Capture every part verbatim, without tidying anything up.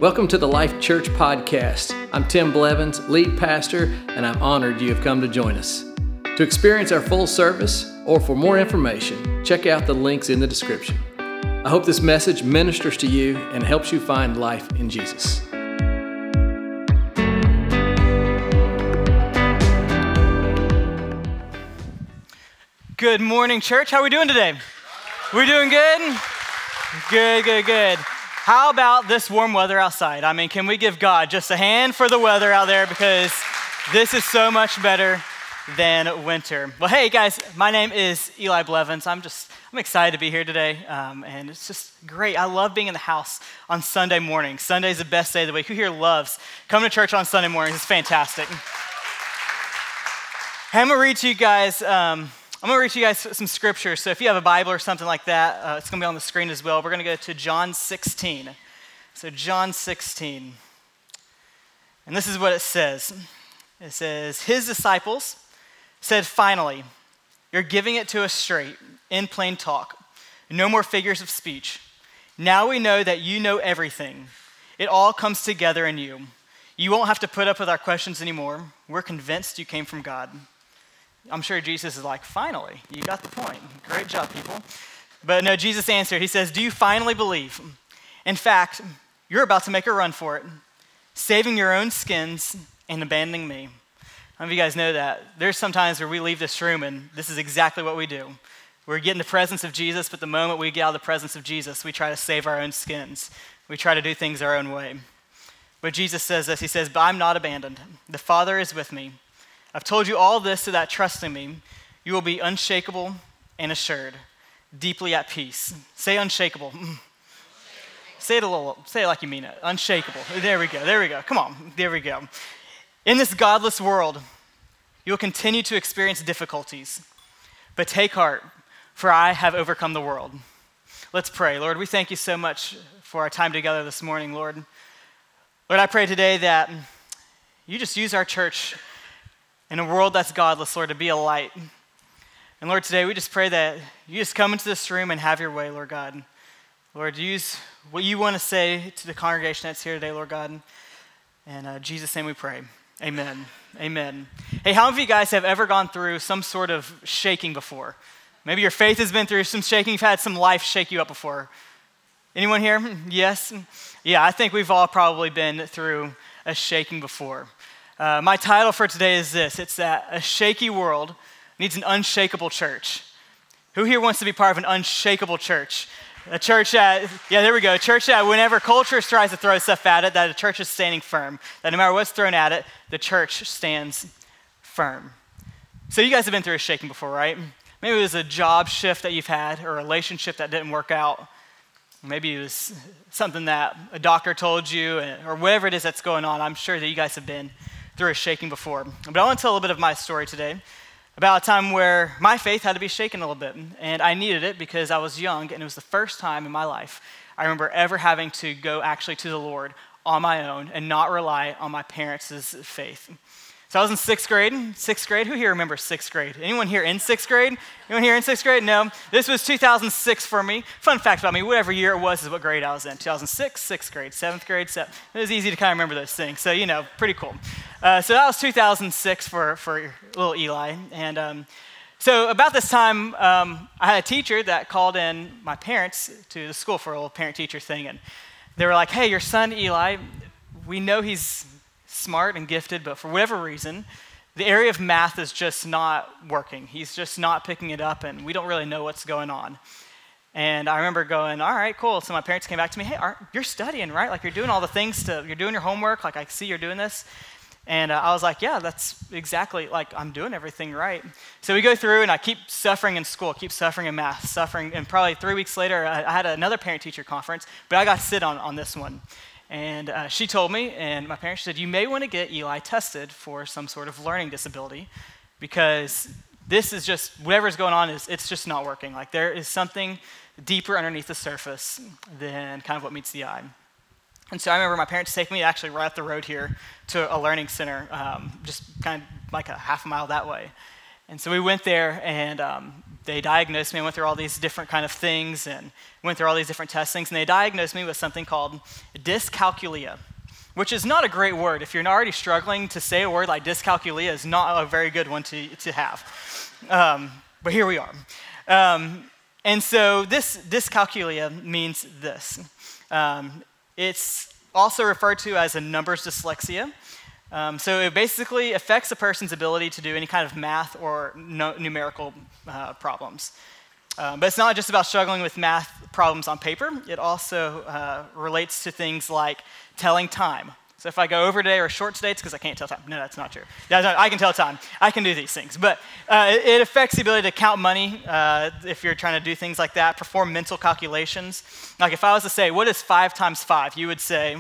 Welcome to the Life Church Podcast. I'm Tim Blevins, lead pastor, and I'm honored you have come to join us. To experience our full service or for more information, check out the links in the description. I hope this message ministers to you and helps you find life in Jesus. Good morning, church. How are we doing today? We doing good? Good, good, good. How about this warm weather outside? I mean, can we give God just a hand for the weather out there, because this is so much better than winter. Well, hey guys, my name is Eli Blevins. I'm just, I'm excited to be here today, um, and it's just great. I love being in the house on Sunday morning. Sunday's the best day of the week. Who here loves coming to church on Sunday mornings? It's fantastic. Hey, I'm gonna read to you guys, um, I'm gonna read to you guys some scripture. So if you have a Bible or something like that, uh, it's gonna be on the screen as well. We're gonna go to John sixteen. So John sixteen. And this is what it says. It says, his disciples said, finally, you're giving it to us straight, in plain talk. No more figures of speech. Now we know that you know everything. It all comes together in you. You won't have to put up with our questions anymore. We're convinced you came from God. I'm sure Jesus is like, finally, you got the point. Great job, people. But no, Jesus answered. He says, do you finally believe? In fact, you're about to make a run for it, saving your own skins and abandoning me. How many of you guys know that? There's some times where we leave this room and this is exactly what we do. We're getting the presence of Jesus, but the moment we get out of the presence of Jesus, we try to save our own skins. We try to do things our own way. But Jesus says this. He says, but I'm not abandoned. The Father is with me. I've told you all this so that trusting me, you will be unshakable and assured, deeply at peace. Say unshakable. Say it a little, say it like you mean it. Unshakable. There we go, there we go. Come on, there we go. In this godless world, you will continue to experience difficulties, but take heart, for I have overcome the world. Let's pray. Lord, we thank you so much for our time together this morning, Lord. Lord, I pray today that you just use our church in a world that's godless, Lord, to be a light. And Lord, today we just pray that you just come into this room and have your way, Lord God. Lord, use what you want to say to the congregation that's here today, Lord God. In uh, Jesus' name we pray. Amen. Amen. Hey, how many of you guys have ever gone through some sort of shaking before? Maybe your faith has been through some shaking. You've had some life shake you up before. Anyone here? Yes? Yeah, I think we've all probably been through a shaking before. Uh, my title for today is this. It's that a shaky world needs an unshakable church. Who here wants to be part of an unshakable church? A church that, yeah, there we go. A church that whenever culture tries to throw stuff at it, that a church is standing firm. That no matter what's thrown at it, the church stands firm. So you guys have been through a shaking before, right? Maybe it was a job shift that you've had or a relationship that didn't work out. Maybe it was something that a doctor told you or whatever it is that's going on. I'm sure that you guys have been through a shaking before. But I want to tell a little bit of my story today about a time where my faith had to be shaken a little bit. And I needed it because I was young, and it was the first time in my life I remember ever having to go actually to the Lord on my own and not rely on my parents' faith. So I was in sixth grade. Sixth grade, who here remembers sixth grade? Anyone here in sixth grade? Anyone here in sixth grade? No. This was two thousand six for me. Fun fact about me, whatever year it was is what grade I was in. two thousand six, sixth grade, seventh grade, seventh. It was easy to kind of remember those things. So, you know, pretty cool. Uh, so that was two thousand six for, for little Eli. And um, so about this time, um, I had a teacher that called in my parents to the school for a little parent-teacher thing. And they were like, hey, your son Eli, we know he's smart and gifted, but for whatever reason, the area of math is just not working. He's just not picking it up, and we don't really know what's going on. And I remember going, all right, cool. So my parents came back to me, hey, aren't, you're studying, right? Like you're doing all the things to, you're doing your homework. Like I see you're doing this. And uh, I was like, yeah, that's exactly, like I'm doing everything right. So we go through and I keep suffering in school, keep suffering in math, suffering. And probably three weeks later, I, I had another parent-teacher conference, but I got to sit on, on this one. And uh, she told me, and my parents said, you may want to get Eli tested for some sort of learning disability because this is just, whatever's going on, is it's just not working. Like there is something deeper underneath the surface than kind of what meets the eye. And so I remember my parents taking me actually right up the road here to a learning center, um, just kind of like a half a mile that way. And so we went there, and um, they diagnosed me. I went through all these different kind of things and went through all these different testings, and they diagnosed me with something called dyscalculia, which is not a great word. If you're already struggling, to say a word like dyscalculia is not a very good one to, to have. Um, but here we are. Um, and so this dyscalculia means this. Um, it's also referred to as a numbers dyslexia. Um, so it basically affects a person's ability to do any kind of math or no, numerical uh, problems. Um, but it's not just about struggling with math problems on paper. It also uh, relates to things like telling time. So if I go over today or short today, it's because I can't tell time. No, that's not true. That's not, I can tell time. I can do these things. But uh, it, it affects the ability to count money uh, if you're trying to do things like that, perform mental calculations. Like if I was to say, what is five times five? You would say,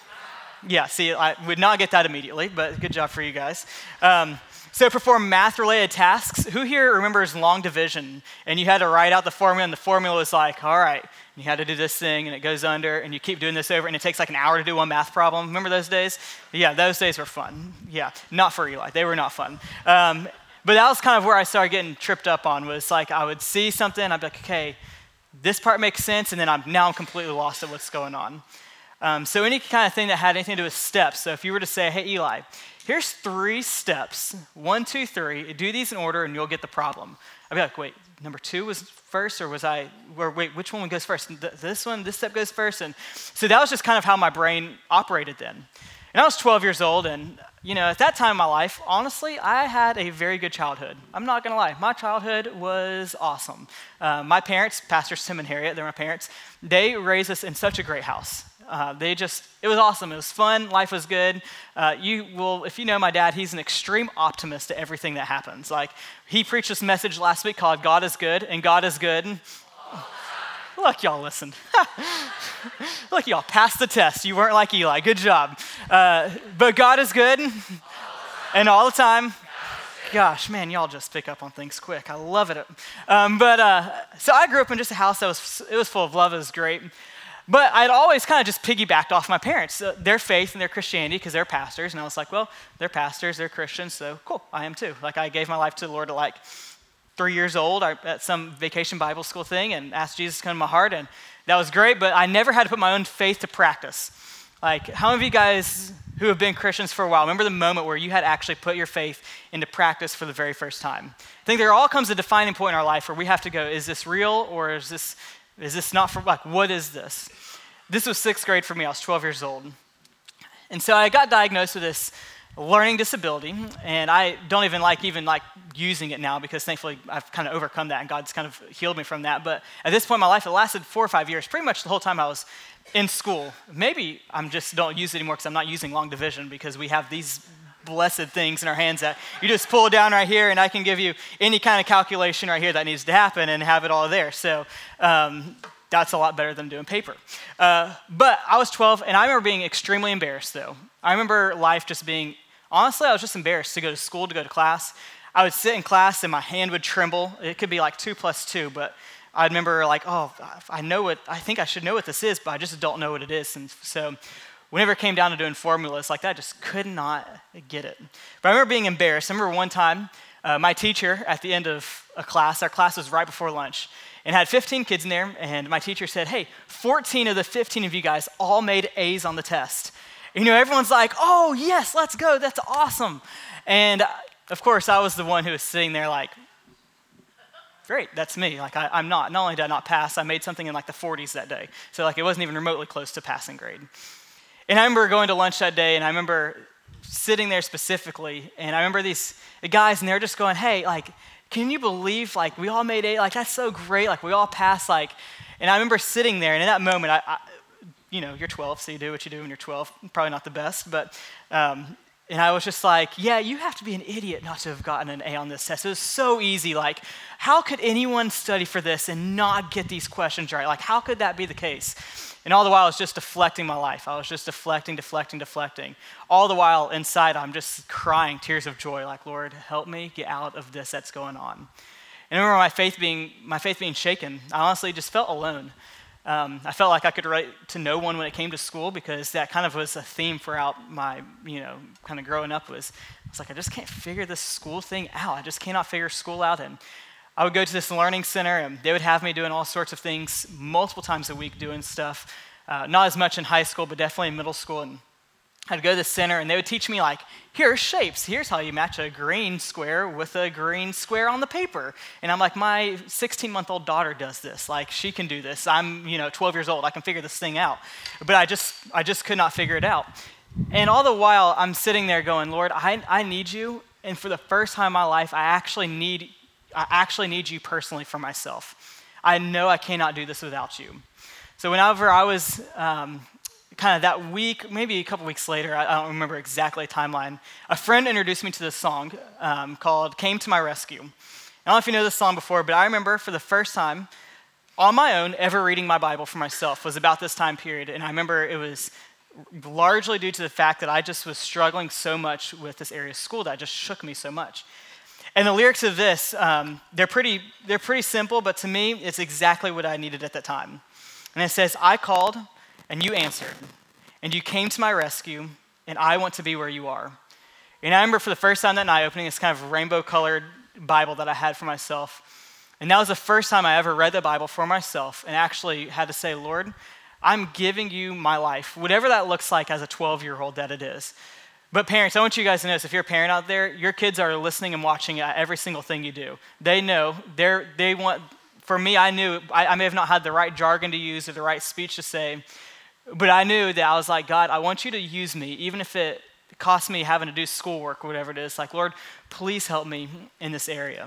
yeah, see, I would not get that immediately, but good job for you guys. Um, so perform math-related tasks. Who here remembers long division? And you had to write out the formula, and the formula was like, all right, you had to do this thing, and it goes under, and you keep doing this over, and it takes like an hour to do one math problem. Remember those days? Yeah, those days were fun. Yeah, not for Eli. They were not fun. Um, but that was kind of where I started getting tripped up on, was like I would see something, I'd be like, okay, this part makes sense, and then I'm now I'm completely lost at what's going on. Um, so any kind of thing that had anything to do with steps. So if you were to say, hey, Eli, here's three steps, one, two, three, do these in order and you'll get the problem. I'd be like, wait, number two was first, or was I, or wait, which one goes first? This one, this step goes first? And so that was just kind of how my brain operated then. And I was twelve years old, and you know, at that time in my life, honestly, I had a very good childhood. I'm not gonna lie, my childhood was awesome. Uh, my parents, Pastors Tim and Harriet, they're my parents, they raised us in such a great house. Uh, they just, it was awesome. It was fun. Life was good. Uh, you will, if you know my dad, he's an extreme optimist to everything that happens. Like, he preached this message last week called God is Good, and God is good. Look, y'all listened. Look, y'all passed the test. You weren't like Eli. Good job. Uh, but God is good, and all the time. Gosh, man, y'all just pick up on things quick. I love it. Um, but, uh, so I grew up in just a house that was, it was full of love. It was great. But I'd always kind of just piggybacked off my parents, uh, their faith and their Christianity, because they're pastors. And I was like, well, they're pastors, they're Christians, so cool, I am too. Like, I gave my life to the Lord at like three years old at some vacation Bible school thing and asked Jesus to come to my heart. And that was great, but I never had to put my own faith to practice. Like, how many of you guys who have been Christians for a while remember the moment where you had actually put your faith into practice for the very first time? I think there all comes a defining point in our life where we have to go, is this real, or is this Is this not for, like, what is this? This was sixth grade for me. I was twelve years old. And so I got diagnosed with this learning disability, and I don't even like even like using it now because thankfully I've kind of overcome that and God's kind of healed me from that. But at this point in my life, it lasted four or five years, pretty much the whole time I was in school. Maybe I'm just don't use it anymore because I'm not using long division because we have these blessed things in our hands that you just pull down right here and I can give you any kind of calculation right here that needs to happen and have it all there. So um, that's a lot better than doing paper. Uh, but I was twelve and I remember being extremely embarrassed though. I remember life just being, honestly, I was just embarrassed to go to school, to go to class. I would sit in class and my hand would tremble. It could be like two plus two, but I remember like, oh, I know what, I think I should know what this is, but I just don't know what it is. And so whenever it came down to doing formulas like that, I just could not get it. But I remember being embarrassed. I remember one time, uh, my teacher at the end of a class, our class was right before lunch, and had fifteen kids in there, and my teacher said, hey, fourteen of the fifteen of you guys all made A's on the test. And, you know, everyone's like, oh, yes, let's go, that's awesome. And, uh, of course, I was the one who was sitting there like, great, that's me. Like, I, I'm not. Not only did I not pass, I made something in like the forties that day. So, like, it wasn't even remotely close to passing grade. And I remember going to lunch that day, and I remember sitting there specifically, and I remember these guys, and they're just going, hey, like, can you believe, like, we all made A? Like, that's so great. Like, we all passed, like, and I remember sitting there, and in that moment, I, I you know, you're twelve, so you do what you do when you're twelve. Probably not the best, but, um, and I was just like, yeah, you have to be an idiot not to have gotten an A on this test. It was so easy. Like, how could anyone study for this and not get these questions right? Like, how could that be the case? And all the while, I was just deflecting my life. I was just deflecting, deflecting, deflecting. All the while, inside, I'm just crying tears of joy, like, Lord, help me get out of this that's going on. And I remember my faith being, my faith being shaken. I honestly just felt alone. Um, I felt like I could relate to no one when it came to school because that kind of was a theme throughout my, you know, kind of growing up was, I was like, I just can't figure this school thing out. I just cannot figure school out. And I would go to this learning center and they would have me doing all sorts of things multiple times a week doing stuff. Uh, not as much in high school, but definitely in middle school. And I'd go to the center and they would teach me like, here's shapes. Here's how you match a green square with a green square on the paper. And I'm like, my sixteen-month-old daughter does this. Like, she can do this. I'm, you know, twelve years old. I can figure this thing out. But I just, I just could not figure it out. And all the while, I'm sitting there going, Lord, I, I need you. And for the first time in my life, I actually need, I actually need you personally for myself. I know I cannot do this without you. So whenever I was um, kind of that week, maybe a couple weeks later, I, I don't remember exactly the timeline, a friend introduced me to this song um, called Came to My Rescue. I don't know if you know this song before, but I remember for the first time on my own ever reading my Bible for myself was about this time period. And I remember it was largely due to the fact that I just was struggling so much with this area of school that just shook me so much. And the lyrics of this, um, they're pretty, they're pretty simple, but to me, it's exactly what I needed at that time. And it says, I called and you answered, and you came to my rescue, and I want to be where you are. And I remember for the first time that night opening this kind of rainbow-colored Bible that I had for myself. And that was the first time I ever read the Bible for myself and actually had to say, Lord, I'm giving you my life, whatever that looks like as a twelve-year-old that it is. But parents, I want you guys to know this. If you're a parent out there, your kids are listening and watching every single thing you do. They know. They're, they want... For me, I knew, I, I may have not had the right jargon to use or the right speech to say, but I knew that I was like, God, I want you to use me, even if it costs me having to do schoolwork or whatever it is. Like, Lord, please help me in this area.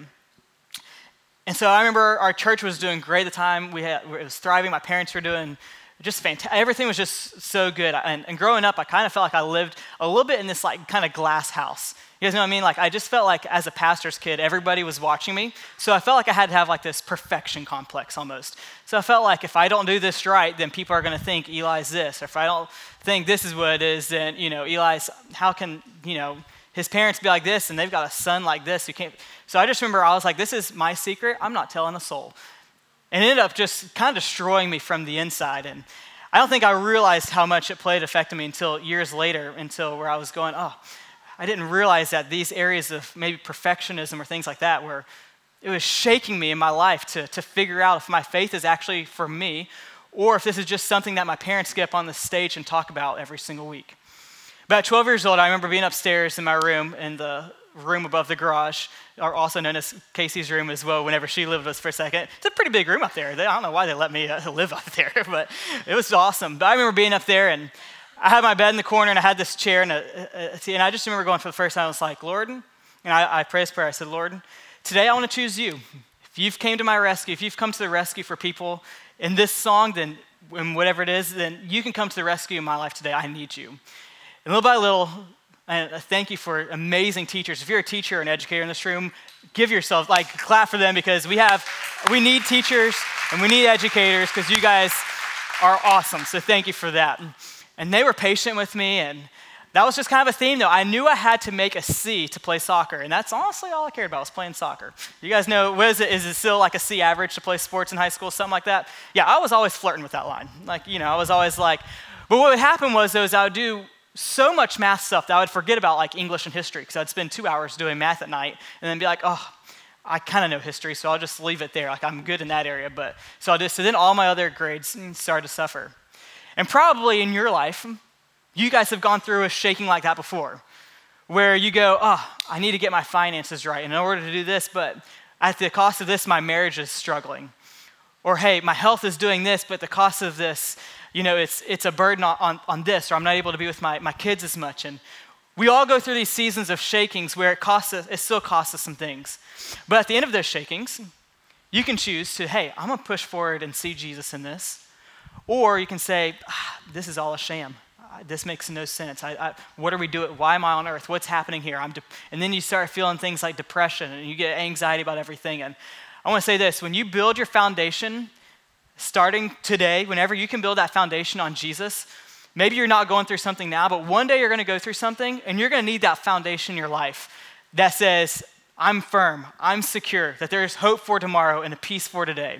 And so I remember our church was doing great at the time. We had, it was thriving. My parents were doing just fantastic. Everything was just so good. And, and growing up, I kind of felt like I lived a little bit in this like kind of glass house. You guys know what I mean? Like, I just felt like as a pastor's kid, everybody was watching me. So I felt like I had to have like this perfection complex almost. So I felt like if I don't do this right, then people are going to think Eli's this. Or if I don't think this is what it is, then, you know, Eli's, how can, you know, his parents be like this and they've got a son like this who can't. So I just remember I was like, this is my secret. I'm not telling a soul. And it ended up just kind of destroying me from the inside. And I don't think I realized how much it played effect on me until years later, until where I was going, oh, I didn't realize that these areas of maybe perfectionism or things like that were, it was shaking me in my life to, to figure out if my faith is actually for me or if this is just something that my parents get up on the stage and talk about every single week. About twelve years old, I remember being upstairs in my room in the room above the garage, or also known as Casey's room as well, whenever she lived with us for a second. It's a pretty big room up there. They, I don't know why they let me uh, live up there, but it was awesome. But I remember being up there and I had my bed in the corner and I had this chair and, a, a, and I just remember going for the first time, I was like, Lord, and I, I prayed this prayer. I said, Lord, today I want to choose you. If you've came to my rescue, if you've come to the rescue for people in this song, then in whatever it is, then you can come to the rescue in my life today. I need you. And little by little, and thank you for amazing teachers. If you're a teacher or an educator in this room, give yourself, like, clap for them because we have, we need teachers and we need educators because you guys are awesome. So thank you for that. And they were patient with me, and that was just kind of a theme, though. I knew I had to make a C to play soccer, and that's honestly all I cared about was playing soccer. You guys know, what is it? Is it still like a C average to play sports in high school, something like that? Yeah, I was always flirting with that line. Like, you know, I was always like, but what would happen was, though, is I would do so much math stuff that I would forget about, like, English and history, because I'd spend two hours doing math at night, and then be like, oh, I kind of know history, so I'll just leave it there. Like, I'm good in that area, but, so I just, so then all my other grades started to suffer. And probably in your life, you guys have gone through a shaking like that before, where you go, oh, I need to get my finances right in order to do this, but at the cost of this, my marriage is struggling. Or, hey, my health is doing this, but the cost of this, you know, it's it's a burden on, on, on this, or I'm not able to be with my, my kids as much. And we all go through these seasons of shakings where it costs us, it still costs us some things. But at the end of those shakings, you can choose to, hey, I'm gonna push forward and see Jesus in this. Or you can say, ah, this is all a sham. This makes no sense. I, I, what are we doing? Why am I on earth? What's happening here? I'm de- and then you start feeling things like depression and you get anxiety about everything. And I want to say this, when you build your foundation, starting today, whenever you can build that foundation on Jesus, maybe you're not going through something now, but one day you're going to go through something and you're going to need that foundation in your life that says, I'm firm, I'm secure, that there's hope for tomorrow and a peace for today.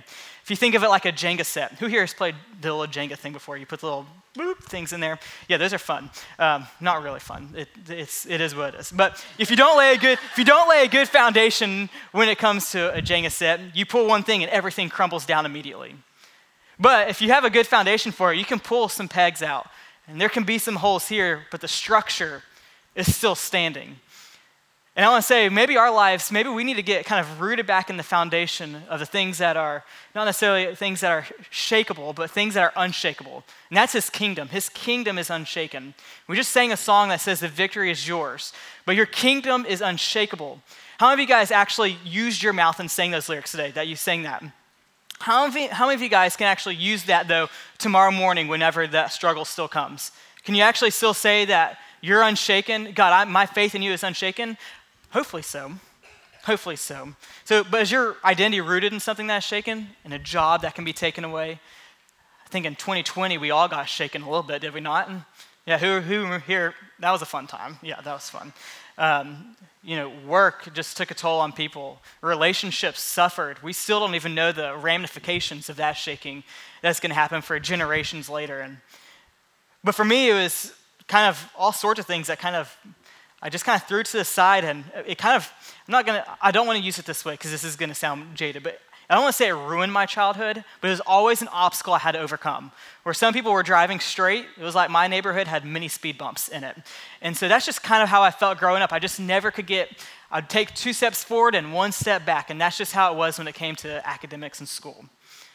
If you think of it like a Jenga set, who here has played the little Jenga thing before? You put the little boop things in there. Yeah, those are fun. Um, not really fun. It, it's, it is what it is. But if you don't lay a good, if you don't lay a good foundation when it comes to a Jenga set, you pull one thing and everything crumbles down immediately. But if you have a good foundation for it, you can pull some pegs out. And there can be some holes here, but the structure is still standing. And I want to say, maybe our lives, maybe we need to get kind of rooted back in the foundation of the things that are, not necessarily things that are shakeable, but things that are unshakable. And that's his kingdom. His kingdom is unshaken. We just sang a song that says the victory is yours, but your kingdom is unshakable. How many of you guys actually used your mouth and sang those lyrics today, that you sang that? How many, how many of you guys can actually use that, though, tomorrow morning whenever that struggle still comes? Can you actually still say that you're unshaken? God, I, my faith in you is unshaken? Hopefully so. Hopefully so. So, but is your identity rooted in something that's shaken? In a job that can be taken away? I think in twenty twenty, we all got shaken a little bit, did we not? And yeah, who, who here, that was a fun time. Yeah, that was fun. Um, you know, work just took a toll on people. Relationships suffered. We still don't even know the ramifications of that shaking that's going to happen for generations later. And but for me, it was kind of all sorts of things that kind of, I just kind of threw it to the side, and it kind of, I'm not going to, I don't want to use it this way because this is going to sound jaded, but I don't want to say it ruined my childhood, but it was always an obstacle I had to overcome. Where some people were driving straight, it was like my neighborhood had many speed bumps in it. And so that's just kind of how I felt growing up. I just never could get, I'd take two steps forward and one step back, and that's just how it was when it came to academics in school.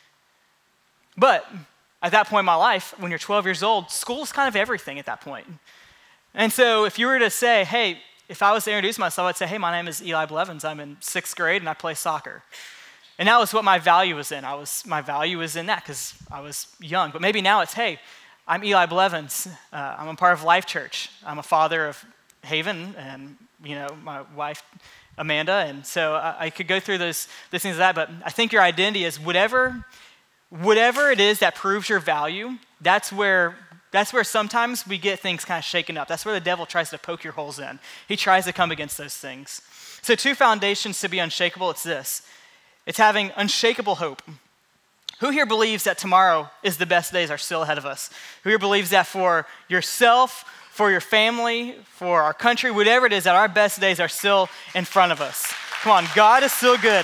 But at that point in my life, when you're twelve years old, school is kind of everything at that point. And so if you were to say, hey, if I was to introduce myself, I'd say, hey, my name is Eli Blevins. I'm in sixth grade and I play soccer. And that was what my value was in. I was my value was in that because I was young. But maybe now it's, hey, I'm Eli Blevins. Uh, I'm a part of Life Church. I'm a father of Haven and, you know, my wife, Amanda. And so I, I could go through those, those things like that. But I think your identity is whatever, whatever it is that proves your value, that's where That's where sometimes we get things kind of shaken up. That's where the devil tries to poke your holes in. He tries to come against those things. So two foundations to be unshakable, it's this. It's having unshakable hope. Who here believes that tomorrow is the best days are still ahead of us? Who here believes that for yourself, for your family, for our country, whatever it is, that our best days are still in front of us? Come on, God is still good.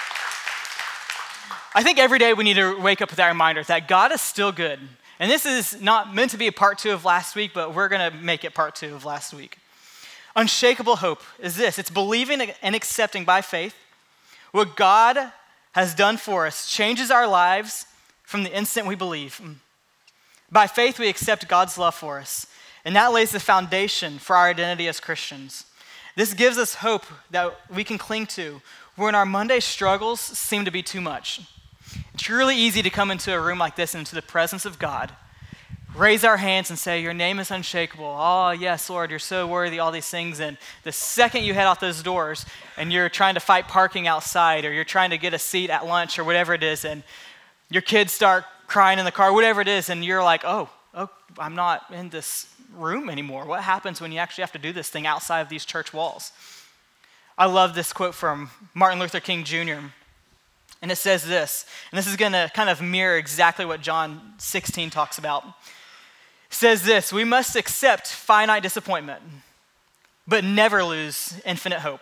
I think every day we need to wake up with that reminder that God is still good. And this is not meant to be a part two of last week, but we're going to make it part two of last week. Unshakable hope is this. It's believing and accepting by faith what God has done for us changes our lives from the instant we believe. By faith, we accept God's love for us, and that lays the foundation for our identity as Christians. This gives us hope that we can cling to when our Monday struggles seem to be too much. It's really easy to come into a room like this, into the presence of God, raise our hands and say, your name is unshakable. Oh, yes, Lord, you're so worthy, all these things. And the second you head out those doors and you're trying to fight parking outside, or you're trying to get a seat at lunch or whatever it is, and your kids start crying in the car, whatever it is, and you're like, oh, oh, I'm not in this room anymore. What happens when you actually have to do this thing outside of these church walls? I love this quote from Martin Luther King Junior And it says this, and this is going to kind of mirror exactly what John sixteen talks about. It says this: we must accept finite disappointment, but never lose infinite hope.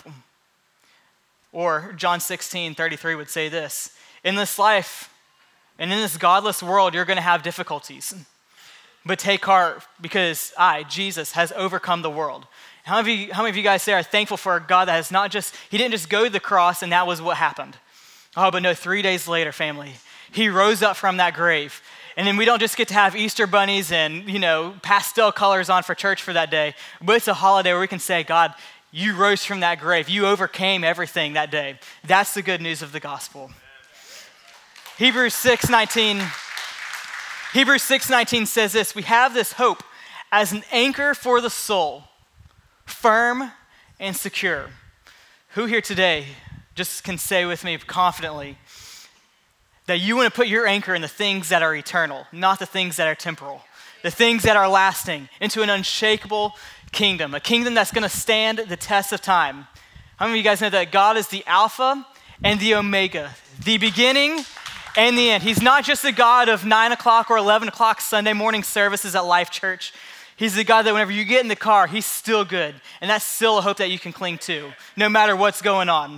Or John sixteen thirty-three would say this: in this life and in this godless world, you're going to have difficulties, but take heart because I, Jesus, has overcome the world. How many of you, how many of you guys say are thankful for a God that has not just, he didn't just go to the cross and that was what happened. Oh, but no, three days later, family, he rose up from that grave. And then we don't just get to have Easter bunnies and, you know, pastel colors on for church for that day, but it's a holiday where we can say, God, you rose from that grave. You overcame everything that day. That's the good news of the gospel. Hebrews six nineteen, Hebrews six nineteen says this: we have this hope as an anchor for the soul, firm and secure. Who here today just can say with me confidently that you want to put your anchor in the things that are eternal, not the things that are temporal, the things that are lasting, into an unshakable kingdom, a kingdom that's going to stand the test of time. How many of you guys know that God is the Alpha and the Omega, the beginning in the end. He's not just the God of nine o'clock or eleven o'clock Sunday morning services at Life Church. He's the God that whenever you get in the car, he's still good. And that's still a hope that you can cling to, no matter what's going on.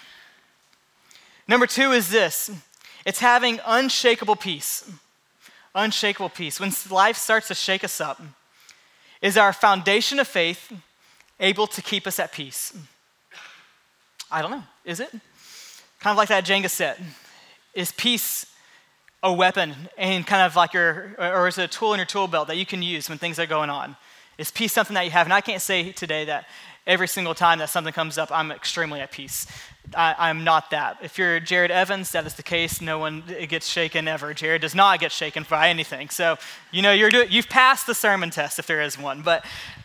Number two is this. It's having unshakable peace. Unshakable peace. When life starts to shake us up, is our foundation of faith able to keep us at peace? I don't know. Is it? Kind of like that Jenga set. Is peace a weapon and kind of like your, or is it a tool in your tool belt that you can use when things are going on? Is peace something that you have? And I can't say today that every single time that something comes up, I'm extremely at peace. I, I'm not that. If you're Jared Evans, that is the case. No one gets shaken ever. Jared does not get shaken by anything. So, you know, you're doing, you've passed the sermon test if there is one. But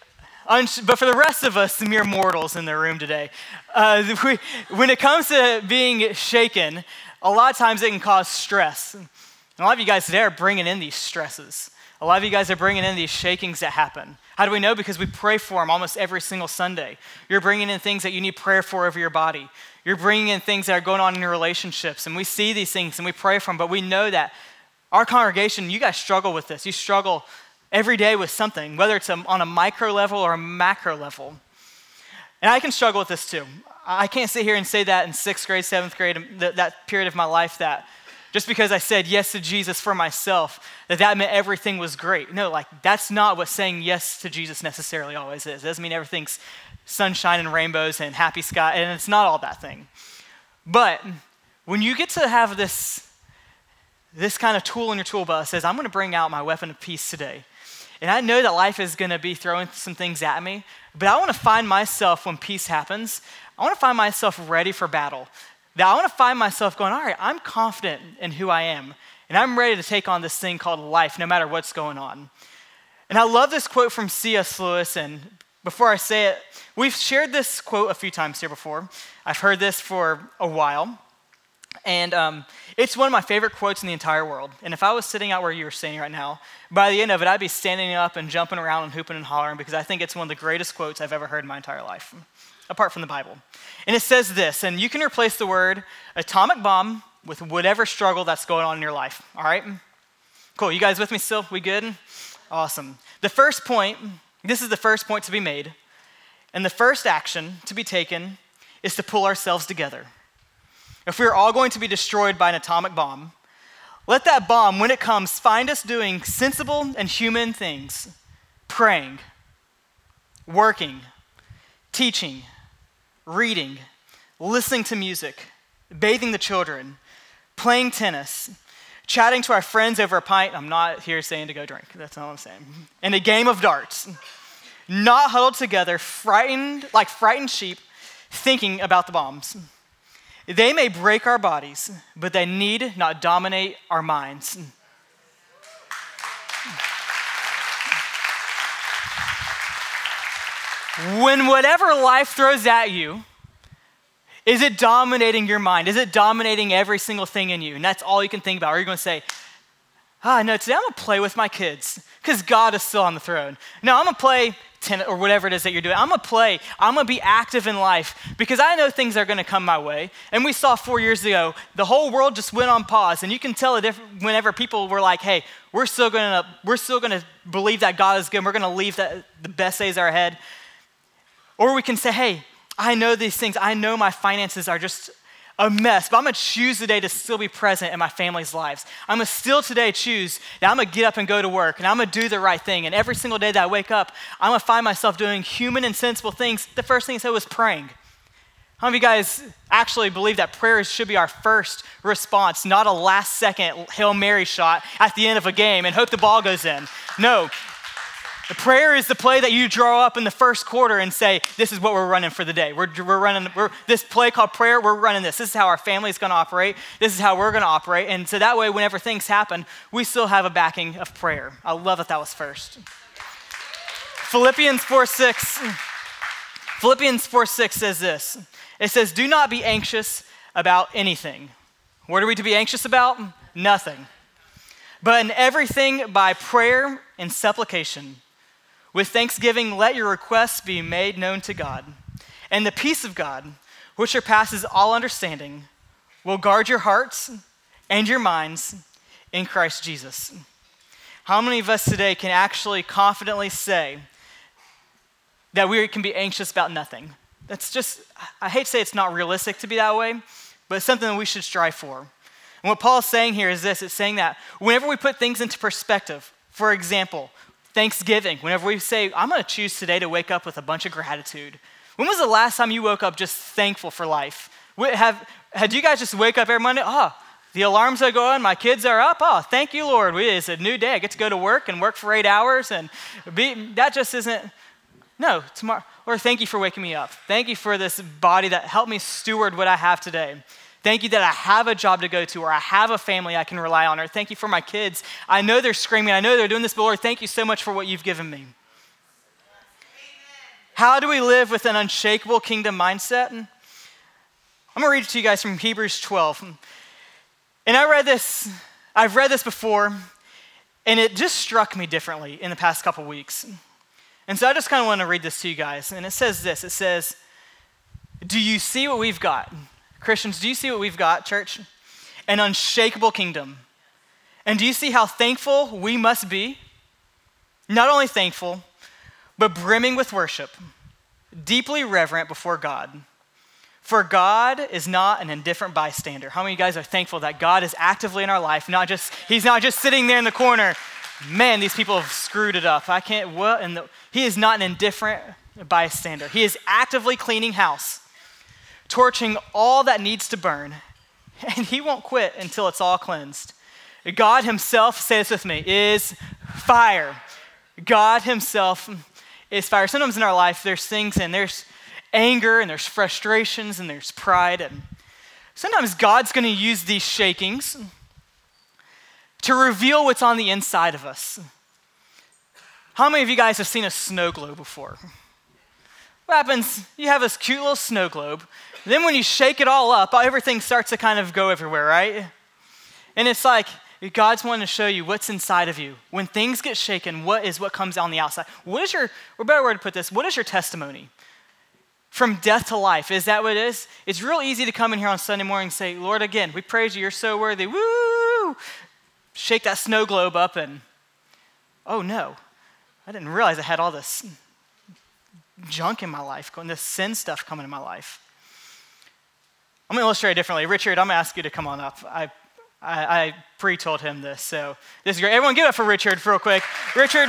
But for the rest of us, the mere mortals in the room today, uh, we, when it comes to being shaken, a lot of times it can cause stress. And a lot of you guys today are bringing in these stresses. A lot of you guys are bringing in these shakings that happen. How do we know? Because we pray for them almost every single Sunday. You're bringing in things that you need prayer for over your body. You're bringing in things that are going on in your relationships. And we see these things and we pray for them, but we know that our congregation, you guys struggle with this. You struggle every day with something, whether it's on a micro level or a macro level. And I can struggle with this too. I can't sit here and say that in sixth grade, seventh grade, that, that period of my life, that just because I said yes to Jesus for myself, that that meant everything was great. No, like that's not what saying yes to Jesus necessarily always is. It doesn't mean everything's sunshine and rainbows and happy sky, and it's not all that thing. But when you get to have this, this kind of tool in your tool belt that says, I'm gonna bring out my weapon of peace today, and I know that life is gonna be throwing some things at me, but I wanna find myself when peace happens, I wanna find myself ready for battle. That I wanna find myself going, all right, I'm confident in who I am, and I'm ready to take on this thing called life, no matter what's going on. And I love this quote from C S Lewis, and before I say it, we've shared this quote a few times here before. I've heard this for a while, and um, it's one of my favorite quotes in the entire world. And if I was sitting out where you were standing right now, by the end of it, I'd be standing up and jumping around and hooping and hollering because I think it's one of the greatest quotes I've ever heard in my entire life, apart from the Bible. And it says this, and you can replace the word atomic bomb with whatever struggle that's going on in your life, all right? Cool, you guys with me still? We good? Awesome. The first point, this is the first point to be made, and the first action to be taken is to pull ourselves together. If we're all going to be destroyed by an atomic bomb, let that bomb, when it comes, find us doing sensible and human things, praying, working, teaching, reading, listening to music, bathing the children, playing tennis, chatting to our friends over a pint. I'm not here saying to go drink. That's not what I'm saying. And a game of darts. Not huddled together, frightened, like frightened sheep, thinking about the bombs. They may break our bodies, but they need not dominate our minds. When whatever life throws at you, is it dominating your mind? Is it dominating every single thing in you? And that's all you can think about. Or are you going to say, ah, no, today I'm going to play with my kids because God is still on the throne. No, I'm going to play tennis or whatever it is that you're doing. I'm going to play. I'm going to be active in life because I know things are going to come my way. And we saw four years ago, the whole world just went on pause. And you can tell it whenever people were like, hey, we're still going to we're still going to believe that God is good. We're going to leave that the best days are ahead. Or we can say, hey, I know these things. I know my finances are just a mess, but I'm gonna choose today to still be present in my family's lives. I'm gonna still today choose that I'm gonna get up and go to work and I'm gonna do the right thing. And every single day that I wake up, I'm gonna find myself doing human and sensible things. The first thing I said was praying. How many of you guys actually believe that prayer should be our first response, not a last second Hail Mary shot at the end of a game and hope the ball goes in? No. The prayer is the play that you draw up in the first quarter and say, this is what we're running for the day. We're, we're running, we're, this play called prayer, we're running this. This is how our family is gonna operate. This is how we're gonna operate. And so that way, whenever things happen, we still have a backing of prayer. I love that that was first. Philippians four six, Philippians four six says this. It says, do not be anxious about anything. What are we to be anxious about? Nothing. But in everything by prayer and supplication, with thanksgiving, let your requests be made known to God. And the peace of God, which surpasses all understanding, will guard your hearts and your minds in Christ Jesus. How many of us today can actually confidently say that we can be anxious about nothing? That's just, I hate to say it's not realistic to be that way, but it's something that we should strive for. And what Paul's saying here is this, it's saying that whenever we put things into perspective, for example, Thanksgiving, whenever we say, I'm gonna choose today to wake up with a bunch of gratitude. When was the last time you woke up just thankful for life? Have, had you guys just wake up every Monday? Oh, the alarms are going, my kids are up. Oh, thank you, Lord. It's a new day. I get to go to work and work for eight hours and be, that just isn't, no, tomorrow. Lord, thank you for waking me up. Thank you for this body that helped me steward what I have today. Thank you that I have a job to go to, or I have a family I can rely on, or thank you for my kids. I know they're screaming, I know they're doing this, but Lord, thank you so much for what you've given me. Amen. How do we live with an unshakable kingdom mindset? I'm gonna read it to you guys from Hebrews twelve. And I read this, I've read this before, and it just struck me differently in the past couple weeks. And so I just kind of want to read this to you guys. And it says this, it says, do you see what we've got? Christians, do you see what we've got, church? An unshakable kingdom. And do you see how thankful we must be? Not only thankful, but brimming with worship, deeply reverent before God. For God is not an indifferent bystander. How many of you guys are thankful that God is actively in our life, not just, he's not just sitting there in the corner, man, these people have screwed it up. I can't, what? And the, he is not an indifferent bystander. He is actively cleaning house, torching all that needs to burn, and he won't quit until it's all cleansed. God himself, say this with me, is fire. God himself is fire. Sometimes in our life, there's things and there's anger and there's frustrations and there's pride. And sometimes God's gonna use these shakings to reveal what's on the inside of us. How many of you guys have seen a snow globe before? What happens, you have this cute little snow globe, then when you shake it all up, everything starts to kind of go everywhere, right? And it's like, God's wanting to show you what's inside of you. When things get shaken, what is what comes on the outside? What is your, or a better way to put this, what is your testimony? From death to life, is that what it is? It's real easy to come in here on Sunday morning and say, Lord, again, we praise you, you're so worthy, woo! Shake that snow globe up and, oh no, I didn't realize I had all this junk in my life, this sin stuff coming in my life. I'm gonna illustrate it differently. Richard, I'm gonna ask you to come on up. I I, I pre-told him this, so this is great. Everyone give it up for Richard real quick. Richard,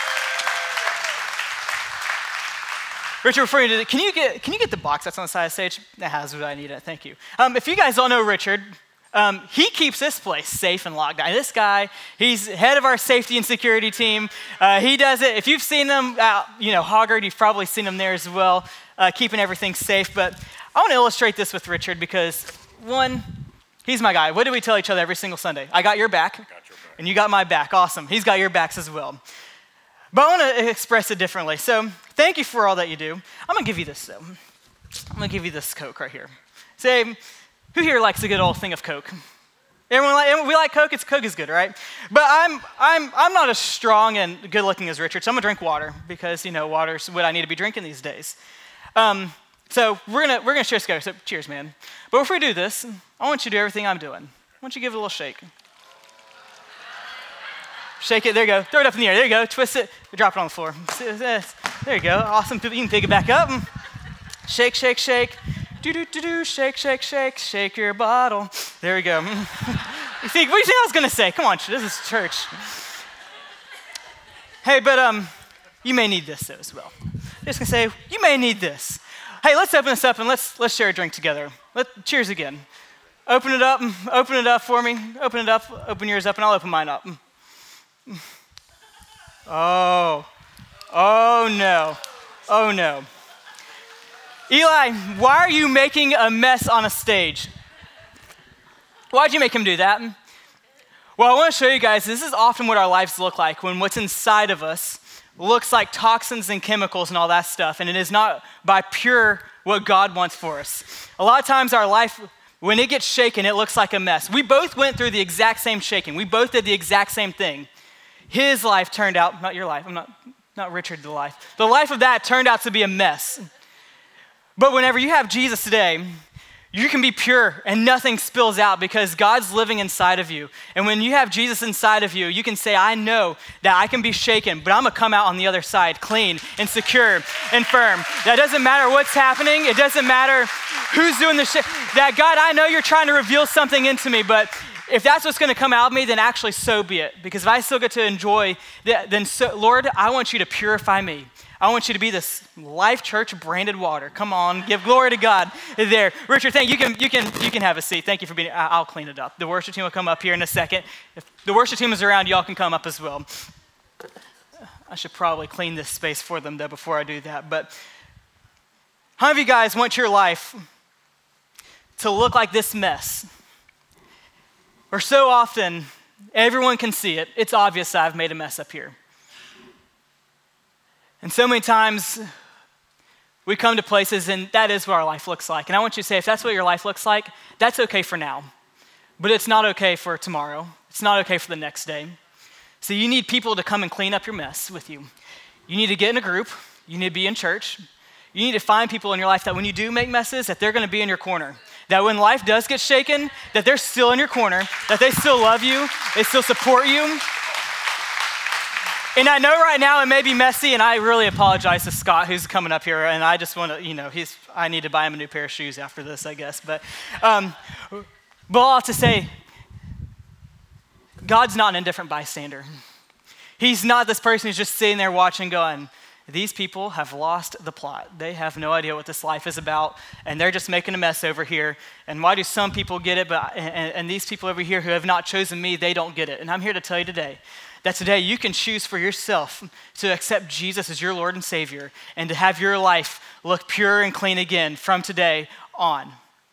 Richard, before you do it, can you get can you get the box that's on the side of the stage? That has what I need. It. Thank you. Um, if you guys don't know Richard, um, he keeps this place safe and locked down. This guy, he's head of our safety and security team. Uh, he does it. If you've seen him out, you know, Hoggard, you've probably seen him there as well, uh, keeping everything safe. But I want to illustrate this with Richard because, one, he's my guy. What do we tell each other every single Sunday? I got your back, got your back. And you got my back. Awesome. He's got your backs as well. But I want to express it differently. So thank you for all that you do. I'm going to give you this, though. I'm going to give you this Coke right here. Say, who here likes a good old thing of Coke? Everyone like, we like Coke? It's Coke is good, right? But I'm I'm I'm not as strong and good looking as Richard, so I'm going to drink water because, you know, water's what I need to be drinking these days. Um, So we're gonna we're gonna share together. So cheers, man. But before we do this, I want you to do everything I'm doing. I want you to give it a little shake. Shake it. There you go. Throw it up in the air. There you go. Twist it. Drop it on the floor. There you go. Awesome. You can pick it back up. Shake, shake, shake. Do do do do. Shake, shake, shake. Shake your bottle. There we go. You think? What do you think I was gonna say? Come on, this is church. Hey, but um, you may need this though as well. I'm just gonna say you may need this. Hey, let's open this up and let's let's share a drink together. Let, cheers again. Open it up, open it up for me. Open it up, open yours up, and I'll open mine up. Oh, oh no, oh no. Eli, why are you making a mess on a stage? Why'd you make him do that? Well, I want to show you guys, this is often what our lives look like when what's inside of us looks like toxins and chemicals and all that stuff, and it is not by pure what God wants for us. A lot of times our life, when it gets shaken, it looks like a mess. We both went through the exact same shaking. We both did the exact same thing. His life turned out, not your life, I'm not, not Richard, the life. The life of that turned out to be a mess. But whenever you have Jesus today, you can be pure and nothing spills out because God's living inside of you. And when you have Jesus inside of you, you can say, I know that I can be shaken, but I'm gonna come out on the other side clean and secure and firm. That doesn't matter what's happening. It doesn't matter who's doing the shit. That God, I know you're trying to reveal something into me, but if that's what's gonna come out of me, then actually so be it. Because if I still get to enjoy that, then so, Lord, I want you to purify me. I want you to be this Life Church branded water. Come on, give glory to God there. Richard, thank you. You can, you can, you can have a seat. Thank you for being, I'll clean it up. The worship team will come up here in a second. If the worship team is around, y'all can come up as well. I should probably clean this space for them though before I do that. But how many of you guys want your life to look like this mess? Or so often, everyone can see it. It's obvious I've made a mess up here. And so many times we come to places and that is what our life looks like. And I want you to say, if that's what your life looks like, that's okay for now. But it's not okay for tomorrow. It's not okay for the next day. So you need people to come and clean up your mess with you. You need to get in a group. You need to be in church. You need to find people in your life that when you do make messes, that they're gonna be in your corner. That when life does get shaken, that they're still in your corner, that they still love you, they still support you. And I know right now it may be messy, and I really apologize to Scott who's coming up here, and I just want to, you know, he's, I need to buy him a new pair of shoes after this, I guess. But, um, but all I have to say, God's not an indifferent bystander. He's not this person who's just sitting there watching going, these people have lost the plot. They have no idea what this life is about, and they're just making a mess over here. And why do some people get it, but and, and these people over here who have not chosen me, they don't get it. And I'm here to tell you today that today you can choose for yourself to accept Jesus as your Lord and Savior and to have your life look pure and clean again from today on.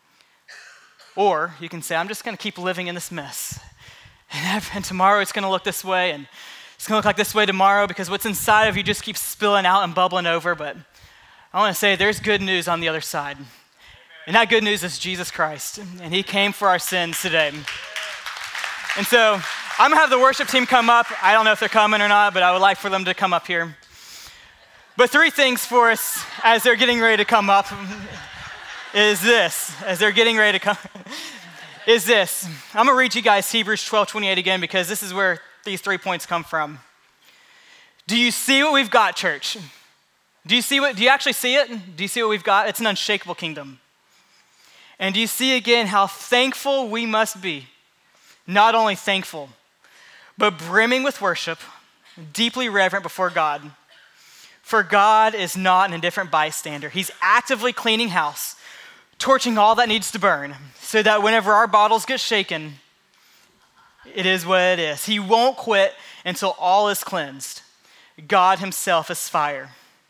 Or you can say, I'm just gonna keep living in this mess. And, and tomorrow it's gonna look this way, and it's gonna look like this way tomorrow because what's inside of you just keeps spilling out and bubbling over. But I wanna say there's good news on the other side. And that good news is Jesus Christ, and he came for our sins today. And so, I'm gonna have the worship team come up. I don't know if they're coming or not, but I would like for them to come up here. But three things for us as they're getting ready to come up is this, as they're getting ready to come, is this. I'm gonna read you guys Hebrews twelve twenty-eight again because this is where these three points come from. Do you see what we've got, church? Do you see what, do you actually see it? Do you see what we've got? It's an unshakable kingdom. And do you see again how thankful we must be? Not only thankful, but brimming with worship, deeply reverent before God. For God is not an indifferent bystander. He's actively cleaning house, torching all that needs to burn, so that whenever our bottles get shaken, it is what it is. He won't quit until all is cleansed. God himself is fire.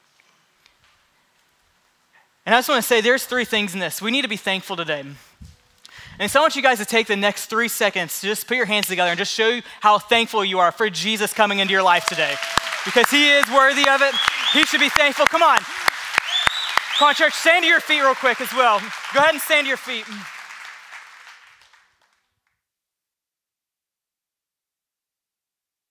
And I just want to say there's three things in this. We need to be thankful today. And so I want you guys to take the next three seconds to just put your hands together and just show you how thankful you are for Jesus coming into your life today. Because he is worthy of it. He should be thankful. Come on. Come on, church, stand to your feet real quick as well. Go ahead and stand to your feet.